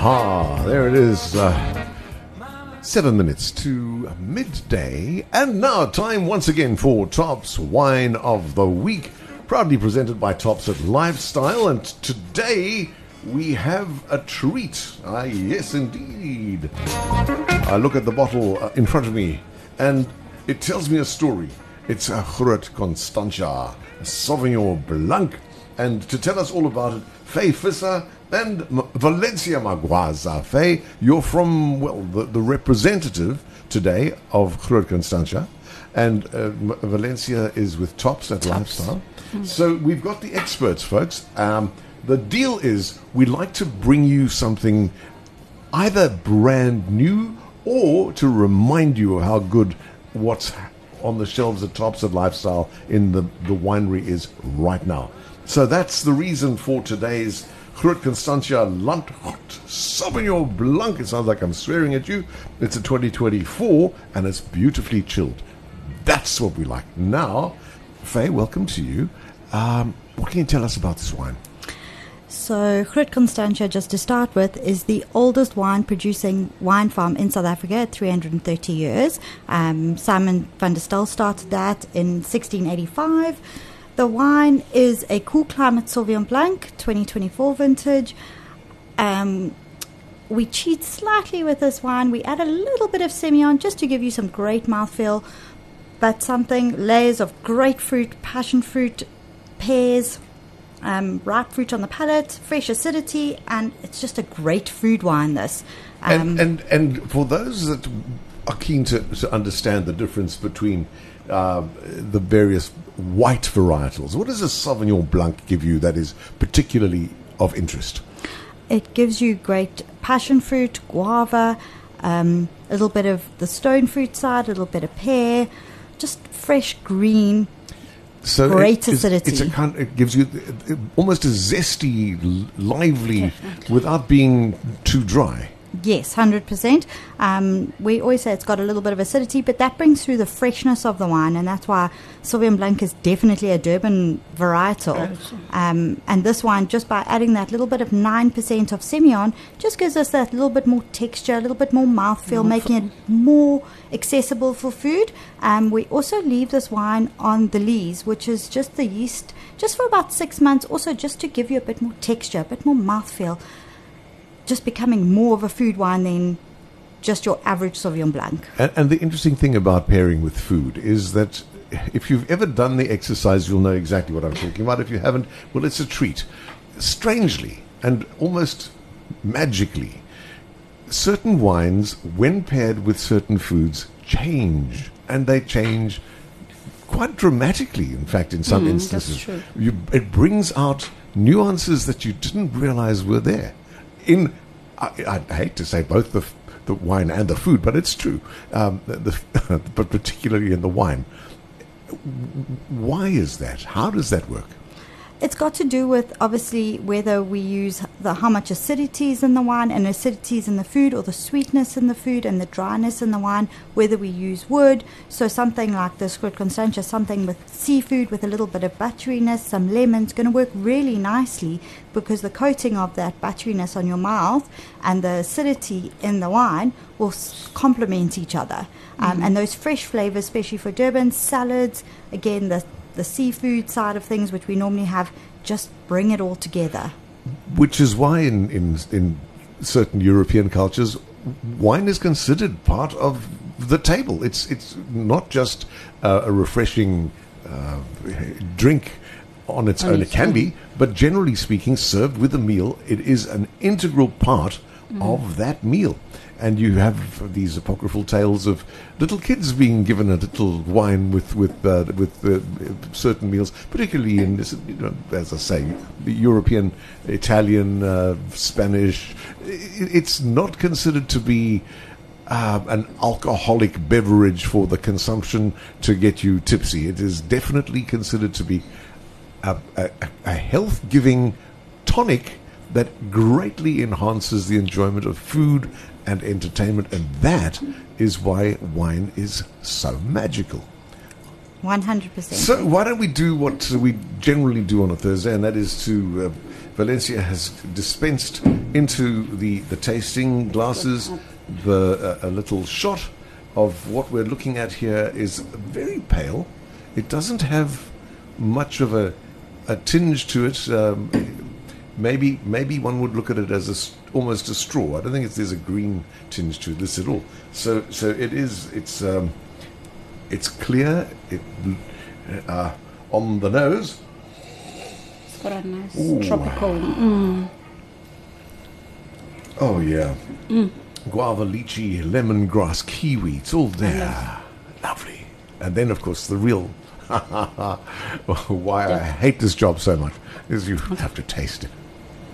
Aha, there it is. 7 minutes to midday. And now time once again for Top's Wine of the Week. Proudly presented by Tops at Lifestyle. And today we have a treat. Yes, indeed. I look at the bottle in front of me and it tells me a story. It's a Groot Constantia, a Sauvignon Blanc. And to tell us all about it, Faye Visser and Valencia Magwaza. Faye, you're from, well, the representative today of Groot Constantia, and Valencia is with Tops at Lifestyle. So we've got the experts, folks. The deal is we'd like to bring you something either brand new or to remind you of how good what's on the shelves at Tops at Lifestyle in the winery is right now. So that's the reason for today's Groot Constantia Landgoed Sauvignon Blanc. It sounds like I'm swearing at you. It's a 2024 and it's beautifully chilled. That's what we like. Now, Faye, welcome to you. What can you tell us about this wine? So, Groot Constantia, just to start with, is the oldest wine-producing wine farm in South Africa at 330 years. Simon van der Stel started that in 1685. The wine is a cool climate Sauvignon Blanc, 2024 vintage. We cheat slightly with this wine. We add a little bit of Semillon just to give you some great mouthfeel, but layers of grapefruit, passion fruit, pears, ripe fruit on the palate, fresh acidity, and it's just a great food wine, this. And for those that are keen to understand the difference between the various white varietals, what does a Sauvignon Blanc give you that is particularly of interest? It gives you great passion fruit, guava, a little bit of the stone fruit side, a little bit of pear, just fresh green. So great acidity. It gives you almost a zesty, lively, without being too dry. Yes, 100%. We always say it's got a little bit of acidity, but that brings through the freshness of the wine, and that's why Sauvignon Blanc is definitely a Durban varietal. And this wine, just by adding that little bit of 9% of Semillon, just gives us that little bit more texture, a little bit more mouthfeel, making it more accessible for food. We also leave this wine on the lees, which is just the yeast, just for about 6 months, also just to give you a bit more texture, a bit more mouthfeel. Just becoming more of a food wine than just your average Sauvignon Blanc. And the interesting thing about pairing with food is that if you've ever done the exercise, you'll know exactly what I'm talking about. If you haven't, well, it's a treat. Strangely and almost magically, certain wines, when paired with certain foods, change. And they change quite dramatically, in fact, in some instances. That's true. It brings out nuances that you didn't realize were there. I hate to say both the wine and the food, but it's true. But particularly in the wine. Why is that? How does that work? It's got to do with, obviously, whether we use how much acidity is in the wine and acidity is in the food, or the sweetness in the food and the dryness in the wine, whether we use wood. So something like this Groot Constantia, something with seafood with a little bit of butteriness, some lemons, going to work really nicely because the coating of that butteriness on your mouth and the acidity in the wine will complement each other. And those fresh flavors, especially for Durban, salads, again, the seafood side of things, which we normally have, just bring it all together. Which is why in certain European cultures, wine is considered part of the table. It's not just a refreshing drink on its own. It can be, but generally speaking, served with a meal, it is an integral part of that meal. And you have these apocryphal tales of little kids being given a little wine with certain meals, particularly in this, as I say, the European, Italian, Spanish. It's not considered to be an alcoholic beverage for the consumption to get you tipsy. It is definitely considered to be a health-giving tonic that greatly enhances the enjoyment of food and entertainment, and that is why wine is so magical. 100%. So why don't we do what we generally do on a Thursday, and that is to Valencia has dispensed into the tasting glasses a little shot of what we're looking at here is very pale. It doesn't have much of a tinge to it. Maybe one would look at it as almost a straw. I don't think there's a green tinge to this at all. So it is. It's clear. On the nose. It's got a nice tropical. Oh yeah. Guava, lychee, lemongrass, kiwi. It's all there. Lovely. And then, of course, the real why I hate this job so much is you have to taste it.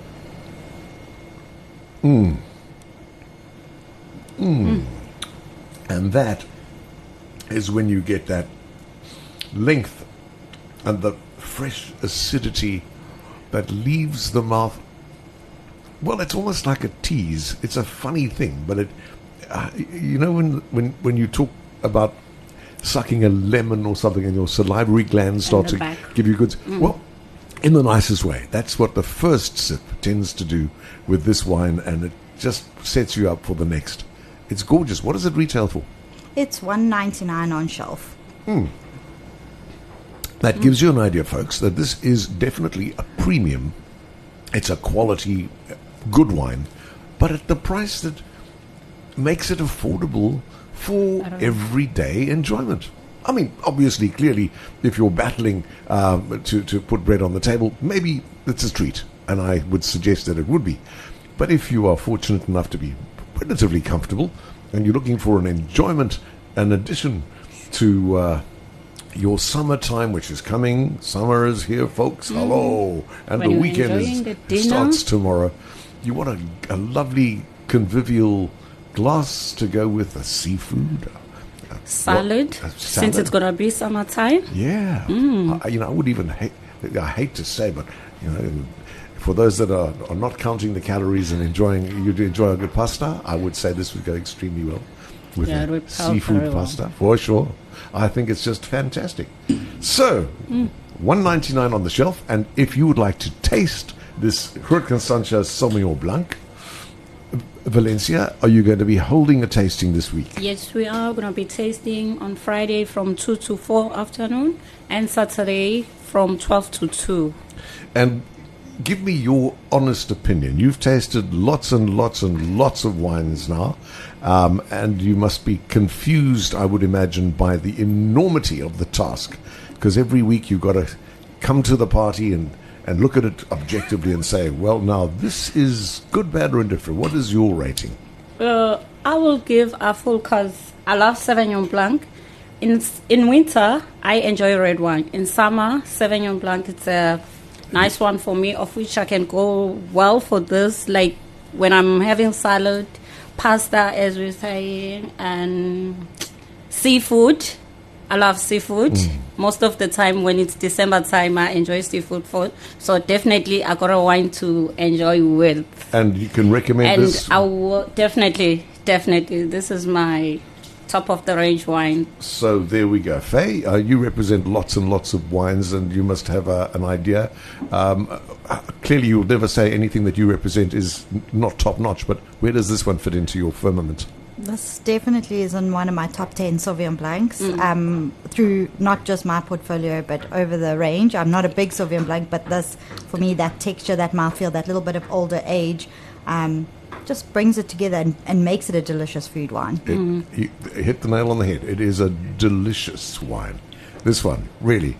And that is when you get that length and the fresh acidity that leaves the mouth. Well, it's almost like a tease. It's a funny thing, but it, you know, when you talk about sucking a lemon or something and your salivary glands start to give you goods. Well, in the nicest way. That's what the first sip tends to do with this wine, and it just sets you up for the next. It's gorgeous. What does it retail for? It's $1.99 on shelf. That gives you an idea, folks, that this is definitely a premium. It's a quality, good wine, but at the price that makes it affordable for everyday enjoyment. I mean, obviously, clearly, if you're battling to put bread on the table, maybe it's a treat, and I would suggest that it would be. But if you are fortunate enough to be relatively comfortable, and you're looking for an enjoyment, an addition to your summertime, which is coming. Summer is here, folks. Hello. And when the weekend starts tomorrow. You want a lovely convivial glass to go with a seafood. Salad, since it's going to be summertime. Yeah. I would even I hate to say, but, for those that are not counting the calories and enjoy a good pasta, I would say this would go extremely well with seafood pasta, for sure. I think it's just fantastic. So, $1.99 on the shelf, and if you would like to taste this Hurricane Sanchez Sauvignon Blanc, Valencia, are you going to be holding a tasting this week? Yes, we are going to be tasting on Friday from 2 to 4 afternoon and Saturday from 12 to 2. And give me your honest opinion. You've tasted lots and lots and lots of wines now, and you must be confused, I would imagine, by the enormity of the task, because every week you've got to come to the party and look at it objectively and say, well, now, this is good, bad, or indifferent. What is your rating? I will give a full, because I love Sauvignon Blanc. In winter, I enjoy red wine. In summer, Sauvignon Blanc, it's a nice one for me, of which I can go well for this, like when I'm having salad, pasta, as we're saying, and seafood. I love seafood. Most of the time when it's December time, I enjoy seafood food. So definitely I got a wine to enjoy with. And you can recommend this? And I will definitely. This is my top of the range wine. So there we go. Faye, you represent lots and lots of wines, and you must have an idea. Clearly you'll never say anything that you represent is not top notch, but where does this one fit into your firmament? This definitely is on one of my top 10 Sauvignon Blancs, through not just my portfolio, but over the range. I'm not a big Sauvignon Blanc, but this, for me, that texture, that mouthfeel, that little bit of older age, just brings it together and makes it a delicious food wine. You hit the nail on the head. It is a delicious wine. This one, really.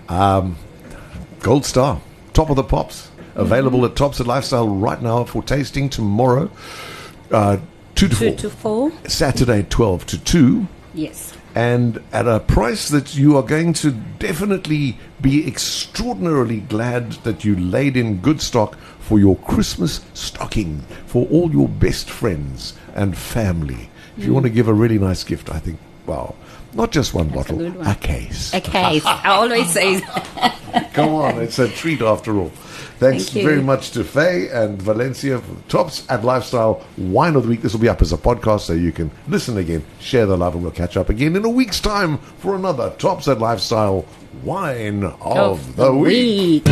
Gold star, top of the pops. Available at Tops at Lifestyle right now for tasting tomorrow. 2 to 4. Saturday, 12 to 2. Yes. And at a price that you are going to definitely be extraordinarily glad that you laid in good stock for your Christmas stocking, for all your best friends and family. If you want to give a really nice gift, I think, wow, not just one bottle, a case. A case. I always say Come on, it's a treat after all. Thanks very much to Faye and Valencia for Tops at Lifestyle Wine of the Week. This will be up as a podcast, so you can listen again, share the love, and we'll catch up again in a week's time for another Tops at Lifestyle Wine of the Week.